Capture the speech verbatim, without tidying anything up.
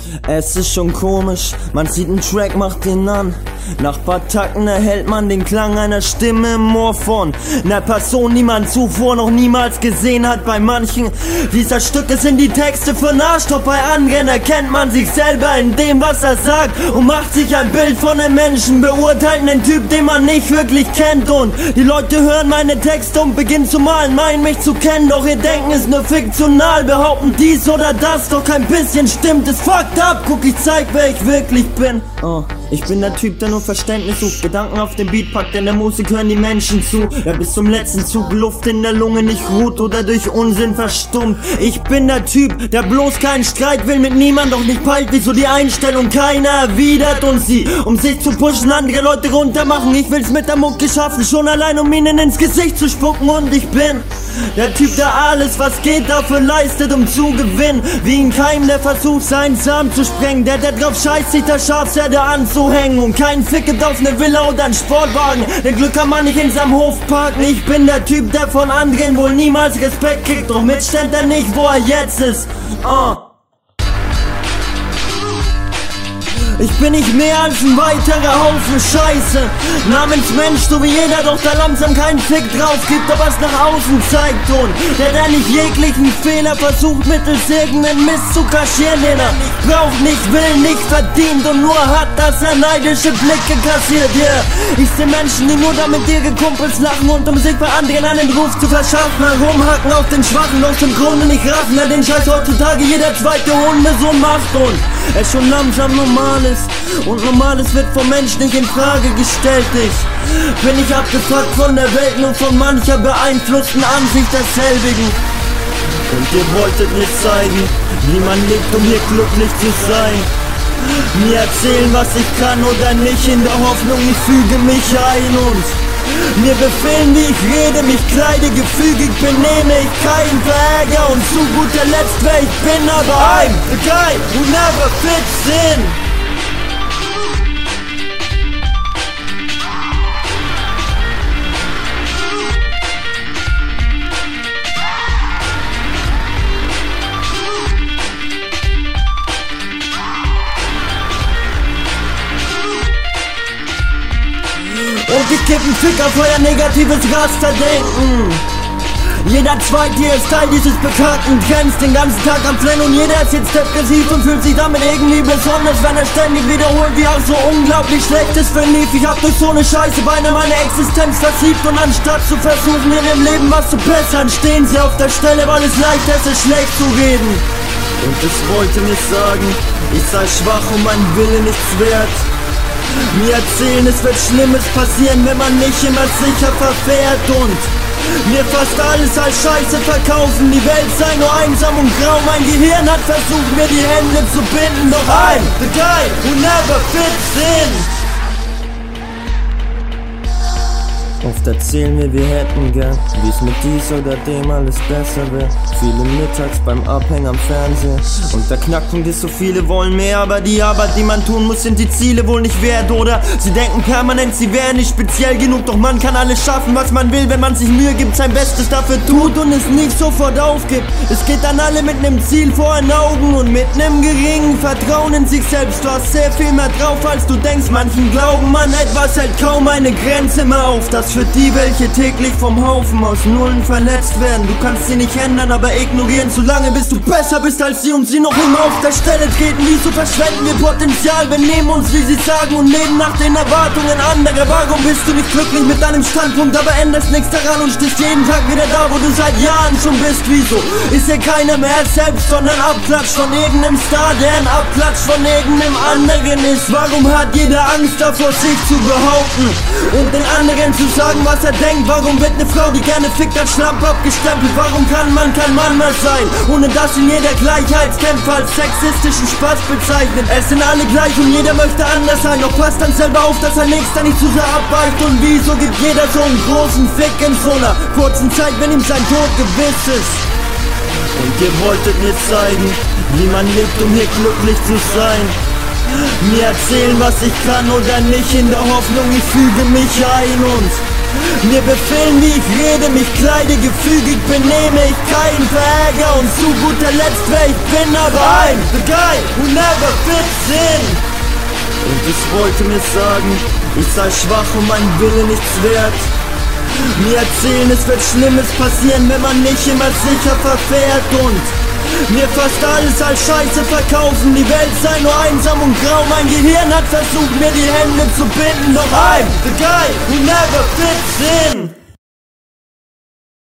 Es ist schon komisch, man sieht einen Track, macht ihn an. Nach paar Takten erhält man den Klang einer Stimme im Ohr von einer Person, die man zuvor noch niemals gesehen hat. Bei manchen dieser Stücke sind die Texte für Arsch, doch bei anderen erkennt man sich selber in dem, was er sagt und macht sich ein Bild von einem Menschen, beurteilt einen Typ, den man nicht wirklich kennt. Und die Leute hören meine Texte und beginnen zu malen, meinen mich zu kennen, doch ihr Denken ist nur fiktional, behaupten dies oder das, doch kein bisschen stimmt, es fuckt up. Guck, ich zeig, wer ich wirklich bin. Oh, ich bin der Typ, der nur Verständnis sucht, Gedanken auf den Beat packt, denn der Musik hören die Menschen zu. Wer bis zum letzten Zug Luft in der Lunge nicht ruht oder durch Unsinn verstummt. Ich bin der Typ, der bloß keinen Streit will mit niemand, doch nicht peilt, wieso die Einstellung keiner erwidert und sie, um sich zu pushen, andere Leute runtermachen. Ich will's mit der Mucke schaffen, schon allein um ihnen ins Gesicht zu spucken. Und ich bin der Typ, der alles, was geht, dafür leistet, um zu gewinnen. Wie ein Keim, der versucht, seinen Samen zu sprengen. Der, der drauf scheißt, sich der Schafsherde anzuhängen. Und keinen Fick gibt auf ne Villa oder einen Sportwagen. Denn Glück kann man nicht in seinem Hof parken. Ich bin der Typ, der von anderen wohl niemals Respekt kriegt. Doch mitstellt er nicht, wo er jetzt ist. Oh. Ich bin nicht mehr als ein weiterer Haufen Scheiße namens Mensch, so wie jeder, doch da langsam keinen Fick drauf gibt, ob was nach außen zeigt. Und der, der nicht jeglichen Fehler versucht, mittels irgendeinen Mist zu kaschieren, den er nicht braucht, nicht will, nicht verdient und nur hat, dass er neidische Blicke kassiert. Yeah. Ich seh Menschen, die nur damit ihre Kumpels lachen und um sich bei anderen einen Ruf zu verschaffen, herumhacken auf den Schwachen, aus dem Grunde nicht raffen, der den Scheiß heutzutage jeder zweite Hunde so macht und es schon langsam normal ist. Und Normales wird vom Mensch nicht in Frage gestellt. Ich bin nicht abgefuckt von der Welt, nur von mancher beeinflussten Ansicht derselbigen. Und ihr wolltet mir zeigen, wie man lebt, um hier glücklich zu sein. Mir erzählen, was ich kann oder nicht, in der Hoffnung, ich füge mich ein. Und mir befehlen, wie ich rede, mich kleide, gefügig benehme ich keinen Verärger. Und zu guter Letzt, wer ich bin, aber I'm the guy who never fits in. Und ich kipp einen Fick auf euer negatives Rasterdenken. Jeder Zweite hier ist Teil dieses bekannten Trends, den ganzen Tag am Flennen und jeder ist jetzt depressiv und fühlt sich damit irgendwie besonders, wenn er ständig wiederholt, wie auch so unglaublich schlecht ist verlief. Ich hab durch so eine Scheiße beinahe meine Existenz versiebt und anstatt zu versuchen, in ihrem Leben was zu bessern, stehen sie auf der Stelle, weil es leicht ist, es schlecht zu reden. Und es wollte mir sagen, ich sei schwach und mein Wille nichts wert. Mir erzählen, es wird Schlimmes passieren, wenn man nicht immer sicher verfährt und mir fast alles als Scheiße verkaufen. Die Welt sei nur einsam und grau, mein Gehirn hat versucht, mir die Hände zu binden. Doch I'm the guy who never fits in. Oft erzählen wir, wir hätten gern, wie es mit dies oder dem alles besser wäre. Viele mittags beim Abhängen am Fernseher. Und der Knackpunkt ist, so viele wollen mehr, aber die Arbeit, die man tun muss, sind die Ziele wohl nicht wert. Oder sie denken permanent, sie wären nicht speziell genug. Doch man kann alles schaffen, was man will, wenn man sich Mühe gibt, sein Bestes dafür tut und es nicht sofort aufgibt. Es geht dann alle mit nem Ziel vor den Augen und mit nem geringen Vertrauen in sich selbst. Du hast sehr viel mehr drauf, als du denkst. Manchen glauben an etwas, hält kaum eine Grenze mehr auf. Das für die, welche täglich vom Haufen aus Nullen verletzt werden. Du kannst sie nicht ändern, aber ignorieren zu lange, bis du besser bist als sie und sie noch immer auf der Stelle treten. Wieso verschwenden wir Potenzial? Wir nehmen uns, wie sie sagen, und leben nach den Erwartungen anderer. Warum bist du nicht glücklich mit deinem Standpunkt, aber änderst nichts daran und stehst jeden Tag wieder da, wo du seit Jahren schon bist? Wieso ist hier keiner mehr selbst, sondern Abklatsch von irgendeinem Star, der ein Abklatsch von irgendeinem anderen ist? Warum hat jeder Angst davor, sich zu behaupten und den anderen zu sagen, was er denkt? Warum wird eine Frau, die gerne fickt, als Schlampe abgestempelt? Warum kann man kein Mann mehr sein, ohne dass ihn jeder Gleichheitskämpfer als sexistischen Spaß bezeichnet? Es sind alle gleich und jeder möchte anders sein, doch passt dann selber auf, dass ein Nächster nicht zu sehr abweicht. Und wieso gibt jeder so einen großen Fick in so einer kurzen Zeit, wenn ihm sein Tod gewiss ist? Und ihr wolltet mir zeigen, wie man lebt, um hier glücklich zu sein. Mir erzählen, was ich kann oder nicht, in der Hoffnung, ich füge mich ein. Und Mir befehlen, wie ich rede, mich kleide, gefügig benehme ich keinen Verärger. Und zu guter Letzt, wer ich bin, aber I'm the guy who never fits in. Und ich wollte mir sagen, ich sei schwach und mein Wille nichts wert. Mir erzählen, es wird Schlimmes passieren, wenn man nicht immer sicher verfährt. Und mir fast alles als Scheiße verkaufen, die Welt sei nur einsam und grau. Mein Gehirn hat versucht, mir die Hände zu binden, doch I'm the guy who never fits in.